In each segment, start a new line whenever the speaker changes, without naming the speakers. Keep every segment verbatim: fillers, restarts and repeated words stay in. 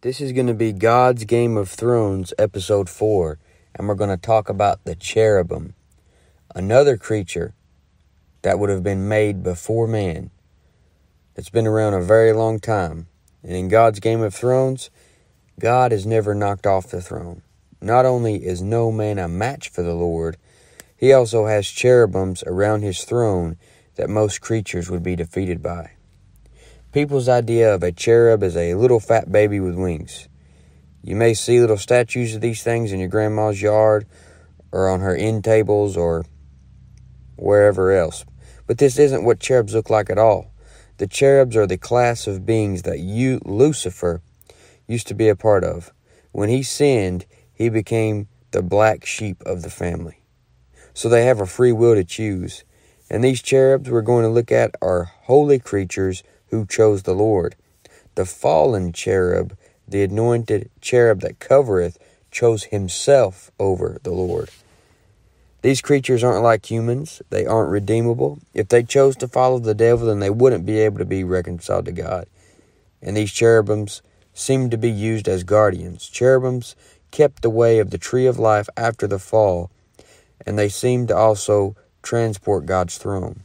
This is going to be God's Game of Thrones, Episode four, and we're going to talk about the cherubim, another creature that would have been made before man. It's been around a very long time, and in God's Game of Thrones, God is never knocked off the throne. Not only is no man a match for the Lord, he also has cherubims around his throne that most creatures would be defeated by. People's idea of a cherub is a little fat baby with wings. You may see little statues of these things in your grandma's yard or on her end tables or wherever else. But this isn't what cherubs look like at all. The cherubs are the class of beings that you, Lucifer used to be a part of. When he sinned, he became the black sheep of the family. So they have a free will to choose. And these cherubs we're going to look at are holy creatures who chose the Lord. The fallen cherub, the anointed cherub that covereth, chose himself over the Lord. These creatures aren't like humans. They aren't redeemable. If they chose to follow the devil, then they wouldn't be able to be reconciled to God. And these cherubims seem to be used as guardians. Cherubims kept the way of the tree of life after the fall, and they seem to also transport God's throne.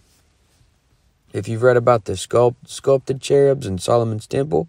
If you've read about the sculpt, sculpted cherubs in Solomon's temple,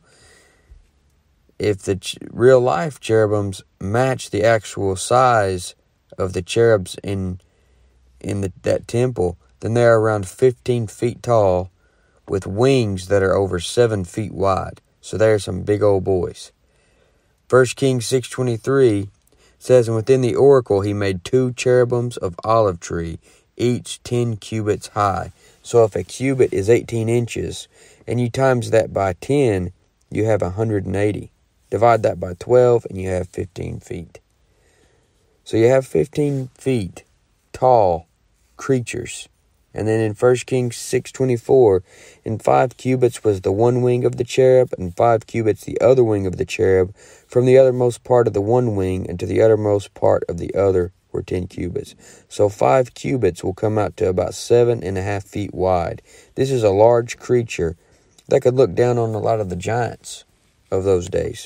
if the ch- real life cherubims match the actual size of the cherubs in in the, that temple, then they're around fifteen feet tall with wings that are over seven feet wide. So they're some big old boys. First Kings six twenty-three says, "And within the oracle he made two cherubims of olive tree, each ten cubits high." So if a cubit is eighteen inches, and you times that by ten, you have one hundred eighty. Divide that by twelve, and you have fifteen feet. So you have fifteen feet tall creatures. And then in First Kings six twenty-four, in five cubits was the one wing of the cherub, and five cubits the other wing of the cherub. From the uttermost part of the one wing, and to the uttermost part of the other were ten cubits. So five cubits will come out to about seven and a half feet wide. This is a large creature that could look down on a lot of the giants of those days.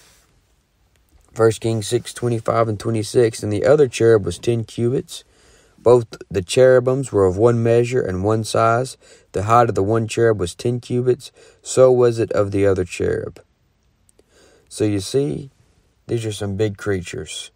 First Kings six twenty-five and twenty-six, and the other cherub was ten cubits. Both the cherubims were of one measure and one size. The height of the one cherub was ten cubits. So was it of the other cherub. So you see, these are some big creatures.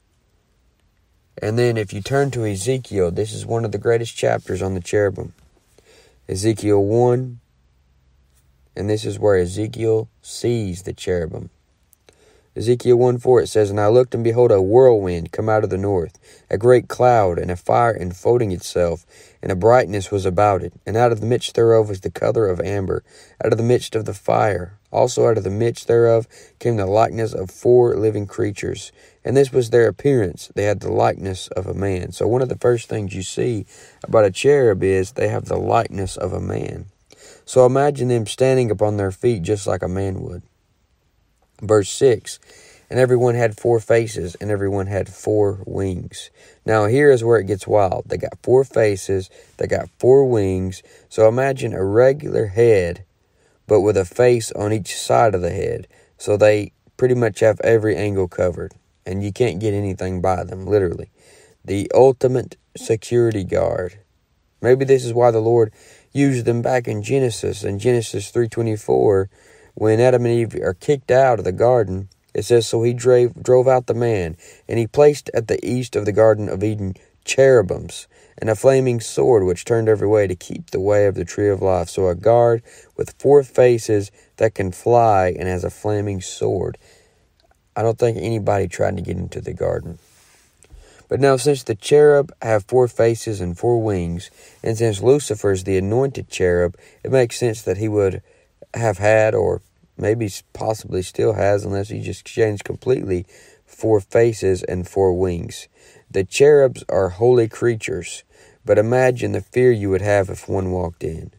And then if you turn to Ezekiel, this is one of the greatest chapters on the cherubim. Ezekiel one, and this is where Ezekiel sees the cherubim. Ezekiel one four, it says, "And I looked, and behold, a whirlwind come out of the north, a great cloud, and a fire enfolding itself, and a brightness was about it. And out of the midst thereof was the color of amber, out of the midst of the fire. Also out of the midst thereof came the likeness of four living creatures. And this was their appearance. They had the likeness of a man." So one of the first things you see about a cherub is they have the likeness of a man. So imagine them standing upon their feet just like a man would. Verse six, "And everyone had four faces, and everyone had four wings." Now here is where it gets wild. They got four faces, they got four wings. So imagine a regular head, but with a face on each side of the head. So they pretty much have every angle covered, and you can't get anything by them, literally. The ultimate security guard. Maybe this is why the Lord used them back in Genesis. In Genesis three twenty-four, when Adam and Eve are kicked out of the garden, it says, "So he drove, drove out the man, and he placed at the east of the Garden of Eden cherubims, and a flaming sword which turned every way to keep the way of the tree of life." So a guard with four faces that can fly and has a flaming sword. I don't think anybody tried to get into the garden. But now since the cherub have four faces and four wings, and since Lucifer is the anointed cherub, it makes sense that he would have had, or maybe possibly still has, unless he just changed completely, four faces and four wings. The cherubs are holy creatures, but imagine the fear you would have if one walked in.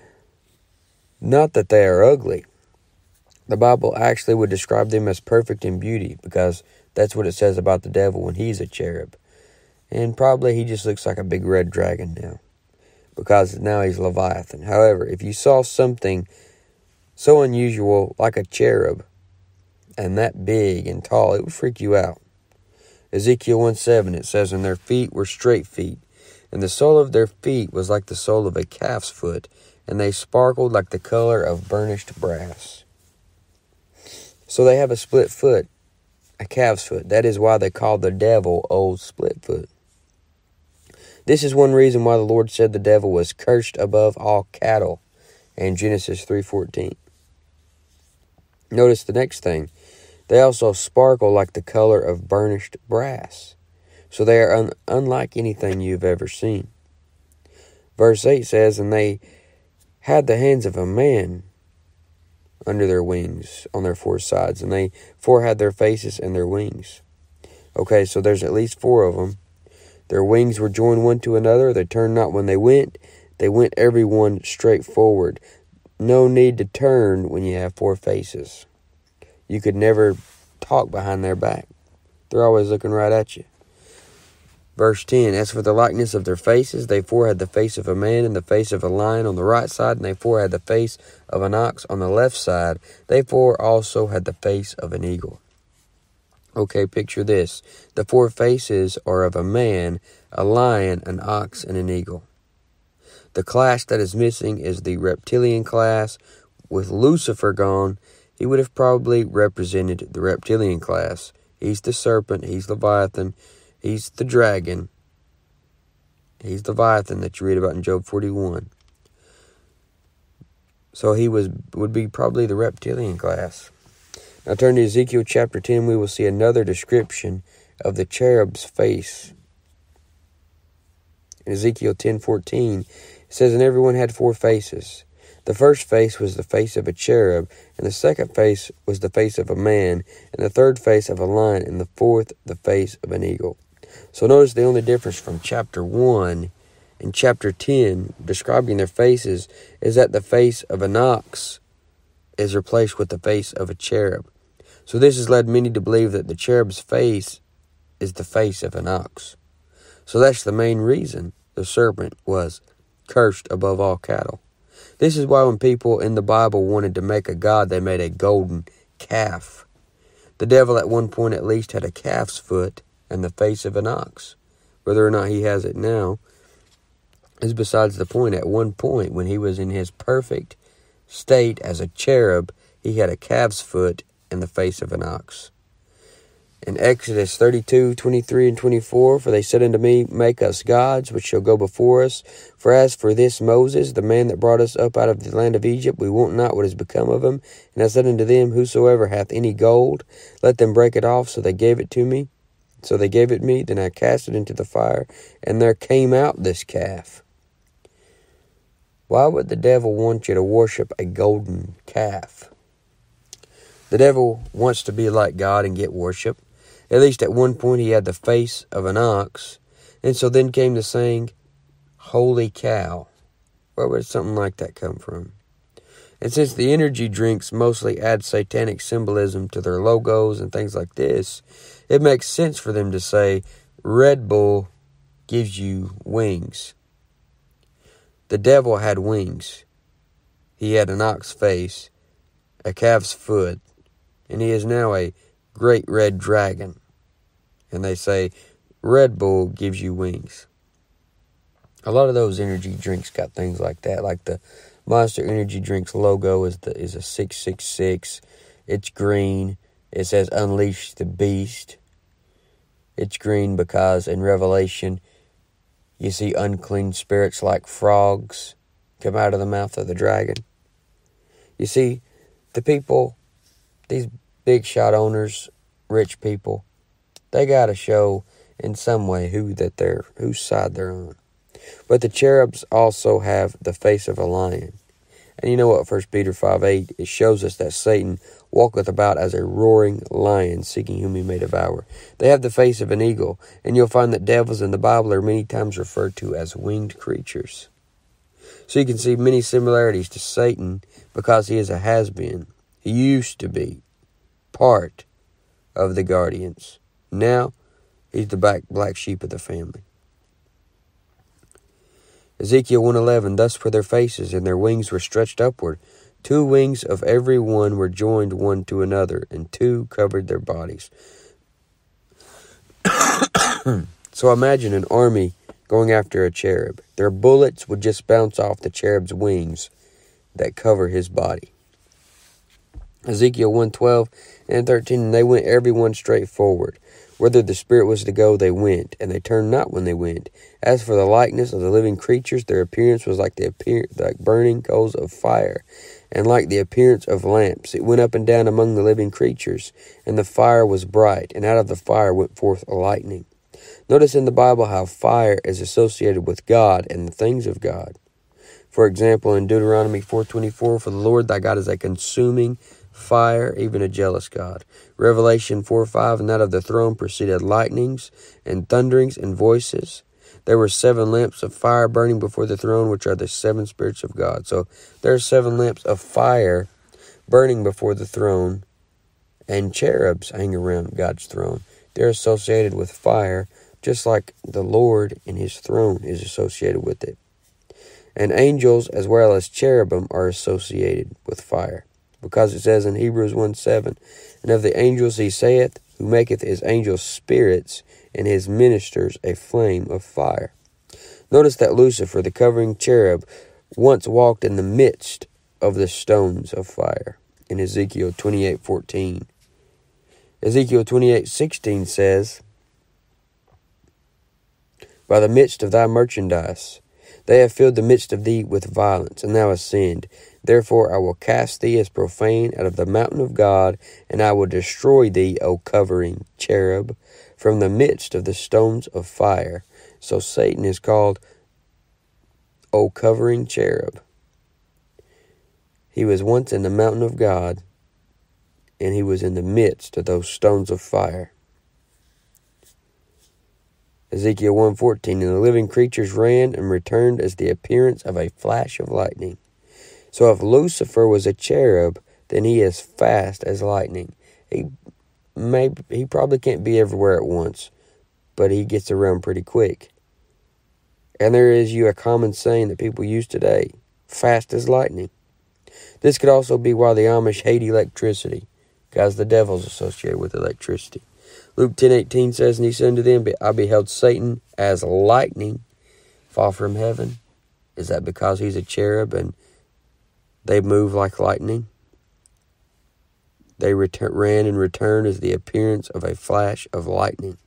Not that they are ugly. The Bible actually would describe them as perfect in beauty, because that's what it says about the devil when he's a cherub. And probably he just looks like a big red dragon now, because now he's Leviathan. However, if you saw something so unusual like a cherub, and that big and tall, it would freak you out. Ezekiel one seven, it says, and their feet were straight feet, and the sole of their feet was like the sole of a calf's foot, and they sparkled like the color of burnished brass. So they have a split foot, a calf's foot. That is why they call the devil Old Split Foot. This is one reason why the Lord said the devil was cursed above all cattle in Genesis three fourteen. Notice the next thing. They also sparkle like the color of burnished brass. So they are un- unlike anything you've ever seen. Verse eight says, and they had the hands of a man under their wings on their four sides, and they four had their faces and their wings. Okay, so there's at least four of them. Their wings were joined one to another. They turned not when they went. They went every one straight forward. No need to turn when you have four faces. You could never talk behind their back. They're always looking right at you. Verse ten, as for the likeness of their faces, they four had the face of a man and the face of a lion on the right side, and they four had the face of an ox on the left side. They four also had the face of an eagle. Okay, picture this. The four faces are of a man, a lion, an ox, and an eagle. The class that is missing is the reptilian class. With Lucifer gone, he would have probably represented the reptilian class. He's the serpent, he's Leviathan, he's the dragon. He's Leviathan that you read about in Job forty-one. So he was would be probably the reptilian class. Now turn to Ezekiel chapter ten, we will see another description of the cherub's face. In Ezekiel ten fourteen, it says, and everyone had four faces. The first face was the face of a cherub, and the second face was the face of a man, and the third face of a lion, and the fourth the face of an eagle. So notice the only difference from chapter one and chapter ten, describing their faces, is that the face of an ox is replaced with the face of a cherub. So this has led many to believe that the cherub's face is the face of an ox. So that's the main reason the serpent was cursed above all cattle. This is why when people in the Bible wanted to make a god, they made a golden calf. The devil at one point at least had a calf's foot and the face of an ox. Whether or not he has it now is besides the point. At one point, when he was in his perfect state as a cherub, he had a calf's foot and the face of an ox. In Exodus thirty-two, twenty-three, and twenty-four, for they said unto me, make us gods, which shall go before us. For as for this Moses, the man that brought us up out of the land of Egypt, we want not what is become of him. And I said unto them, whosoever hath any gold, let them break it off. So they gave it to me. So they gave it me. Then I cast it into the fire, and there came out this calf. Why would the devil want you to worship a golden calf? The devil wants to be like God and get worship. At least at one point he had the face of an ox. And so then came the saying, holy cow. Where would something like that come from? And since the energy drinks mostly add satanic symbolism to their logos and things like this, it makes sense for them to say, Red Bull gives you wings. The devil had wings. He had an ox face, a calf's foot, and he is now a great red dragon. And they say, Red Bull gives you wings. A lot of those energy drinks got things like that. Like the Monster Energy Drinks logo is the is a six six six. It's green. It says Unleash the Beast. It's green because in Revelation, you see unclean spirits like frogs come out of the mouth of the dragon. You see, the people, these big shot owners, rich people, they got to show in some way who that they're, whose side they're on. But the cherubs also have the face of a lion. And you know what, First Peter five eight, it shows us that Satan walketh about as a roaring lion, seeking whom he may devour. They have the face of an eagle, and you'll find that devils in the Bible are many times referred to as winged creatures. So you can see many similarities to Satan because he is a has-been. He used to be part of the guardians. Now, he's the black, black sheep of the family. Ezekiel one eleven, thus were their faces, and their wings were stretched upward Two wings of every one were joined one to another, and two covered their bodies. So imagine an army going after a cherub. Their bullets would just bounce off the cherub's wings that cover his body. Ezekiel one twelve and thirteen, and they went every one straight forward. Whither the Spirit was to go, they went, and they turned not when they went. As for the likeness of the living creatures, their appearance was like the appear like burning coals of fire, and like the appearance of lamps. It went up and down among the living creatures, and the fire was bright, and out of the fire went forth a lightning. Notice in the Bible how fire is associated with God and the things of God. For example, in Deuteronomy four twenty-four, for the Lord thy God is a consuming fire, even a jealous God. Revelation four five, and out of the throne proceeded lightnings and thunderings and voices. There were seven lamps of fire burning before the throne, which are the seven spirits of God. So there are seven lamps of fire burning before the throne, and cherubs hang around God's throne. They're associated with fire, just like the Lord and his throne is associated with it. And angels as well as cherubim are associated with fire, because it says in Hebrews one seven, and of the angels he saith, who maketh his angels spirits, and his ministers a flame of fire. Notice that Lucifer, the covering cherub, once walked in the midst of the stones of fire in Ezekiel twenty-eight fourteen. Ezekiel twenty-eight sixteen says, by the midst of thy merchandise, they have filled the midst of thee with violence, and thou hast sinned. Therefore I will cast thee as profane out of the mountain of God, and I will destroy thee, O covering cherub, from the midst of the stones of fire. So Satan is called O covering cherub. He was once in the mountain of God, and he was in the midst of those stones of fire. Ezekiel one fourteen, and the living creatures ran and returned as the appearance of a flash of lightning. So if Lucifer was a cherub, then he is fast as lightning. He may, he probably can't be everywhere at once, but he gets around pretty quick. And there is you a common saying that people use today, fast as lightning. This could also be why the Amish hate electricity, because the devil's associated with electricity. Luke ten eighteen says, and he said unto them, I beheld Satan as lightning fall from heaven. Is that because he's a cherub and they move like lightning? They return, ran and returned as the appearance of a flash of lightning.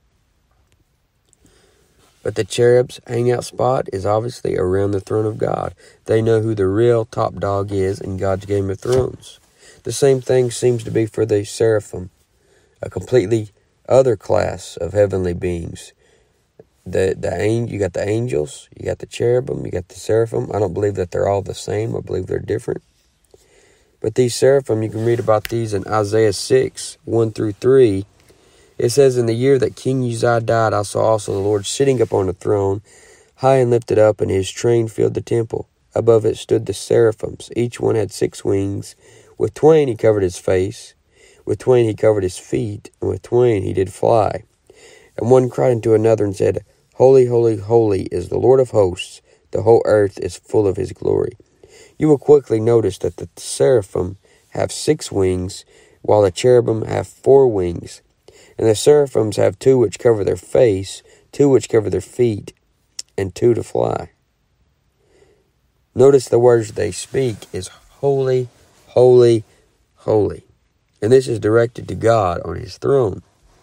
But the cherub's hangout spot is obviously around the throne of God. They know who the real top dog is in God's Game of Thrones. The same thing seems to be for the seraphim, a completely other class of heavenly beings. The the you got the angels, you got the cherubim, you got the seraphim. I don't believe that they're all the same. I believe they're different. But these seraphim, you can read about these in Isaiah six, one through three. It says, in the year that King Uzziah died, I saw also the Lord sitting upon a throne, high and lifted up, and his train filled the temple. Above it stood the seraphims. Each one had six wings. With twain he covered his face. With twain he covered his feet, and with twain he did fly. And one cried unto another and said, Holy, holy, holy is the Lord of hosts. The whole earth is full of his glory. You will quickly notice that the seraphim have six wings, while the cherubim have four wings. And the seraphims have two which cover their face, two which cover their feet, and two to fly. Notice the words they speak is holy, holy, holy. And this is directed to God on his throne.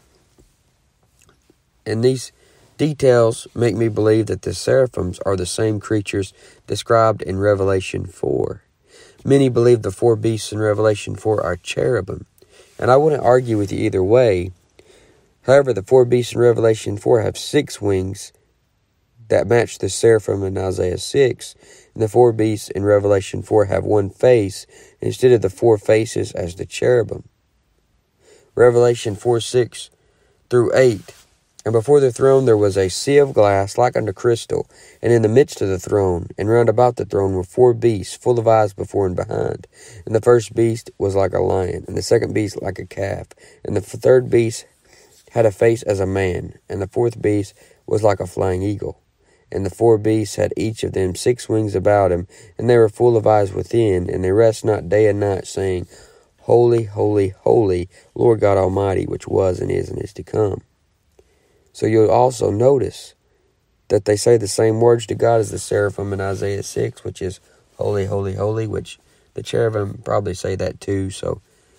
And these details make me believe that the seraphims are the same creatures described in Revelation four. Many believe the four beasts in Revelation four are cherubim. And I wouldn't argue with you either way. However, the four beasts in Revelation four have six wings that match the seraphim in Isaiah six. And the four beasts in Revelation four have one face instead of the four faces as the cherubim. Revelation four, six through eight. And before the throne there was a sea of glass like unto crystal, and in the midst of the throne, and round about the throne were four beasts, full of eyes before and behind. And the first beast was like a lion, and the second beast like a calf, and the third beast had a face as a man, and the fourth beast was like a flying eagle. And the four beasts had each of them six wings about him, and they were full of eyes within, and they rest not day and night, saying, Holy, holy, holy, Lord God Almighty, which was and is and is to come. So you'll also notice that they say the same words to God as the seraphim in Isaiah six, which is holy, holy, holy, which the cherubim probably say that too. So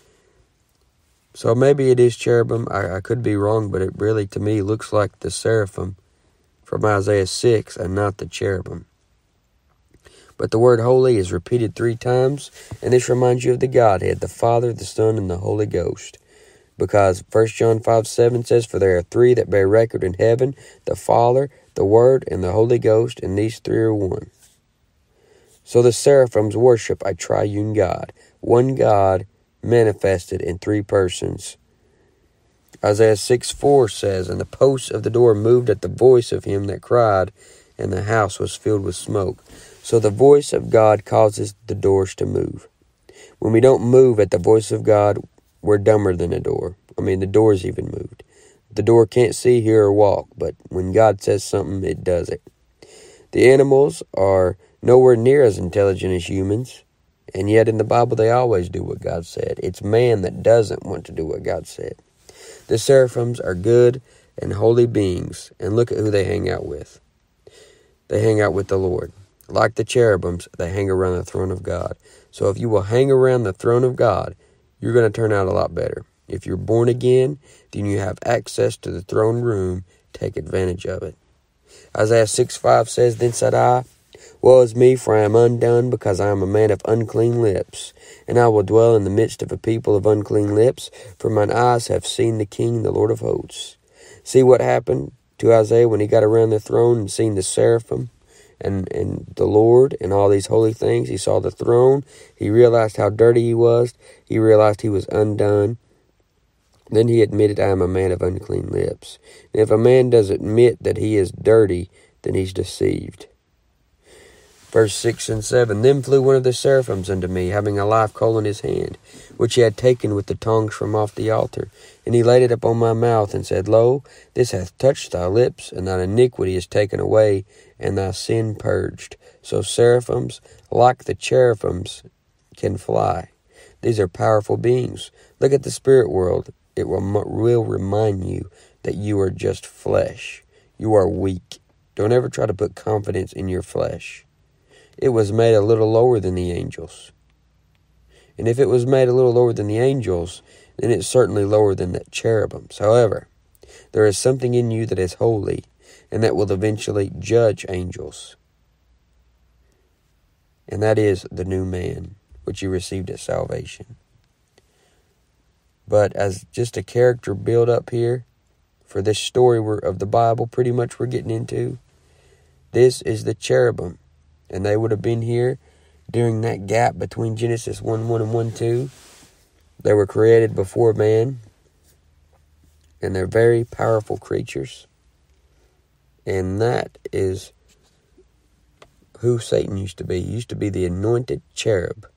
so maybe it is cherubim. I, I could be wrong, but it really, to me, looks like the seraphim from Isaiah six and not the cherubim. But the word holy is repeated three times, and this reminds you of the Godhead, the Father, the Son, and the Holy Ghost. Because First John five seven says, For there are three that bear record in heaven, the Father, the Word, and the Holy Ghost, and these three are one. So the seraphims worship a triune God, one God manifested in three persons. Isaiah six four says, And the posts of the door moved at the voice of him that cried, and the house was filled with smoke. So the voice of God causes the doors to move. When we don't move at the voice of God, we're dumber than a door. I mean, the door's even moved. The door can't see, hear, or walk, but when God says something, it does it. The animals are nowhere near as intelligent as humans, and yet in the Bible they always do what God said. It's man that doesn't want to do what God said. The seraphims are good and holy beings, and look at who they hang out with. They hang out with the Lord. Like the cherubims, they hang around the throne of God. So if you will hang around the throne of God, you're going to turn out a lot better. If you're born again, then you have access to the throne room. Take advantage of it. Isaiah six five says, Then said I, Woe is me, for I am undone, because I am a man of unclean lips, and I will dwell in the midst of a people of unclean lips, for mine eyes have seen the King, the Lord of hosts. See what happened to Isaiah when he got around the throne and seen the seraphim and, and the Lord and all these holy things. He saw the throne. He realized how dirty he was. He realized he was undone. Then he admitted, I am a man of unclean lips. And if a man does admit that he is dirty, then he's deceived. Verse six and seven, Then flew one of the seraphims unto me, having a live coal in his hand, which he had taken with the tongs from off the altar. And he laid it upon my mouth, and said, Lo, this hath touched thy lips, and thine iniquity is taken away, and thy sin purged. So seraphims, like the cherubims, can fly. These are powerful beings. Look at the spirit world. It will, will remind you that you are just flesh. You are weak. Don't ever try to put confidence in your flesh. It was made a little lower than the angels. And if it was made a little lower than the angels, then it's certainly lower than the cherubims. However, there is something in you that is holy, and that will eventually judge angels. And that is the new man, which you received at salvation. But as just a character build up here, for this story we're, of the Bible pretty much we're getting into, this is the cherubim. And they would have been here during that gap between Genesis one one and one two. They were created before man. And they're very powerful creatures. And that is who Satan used to be. He used to be the anointed cherub.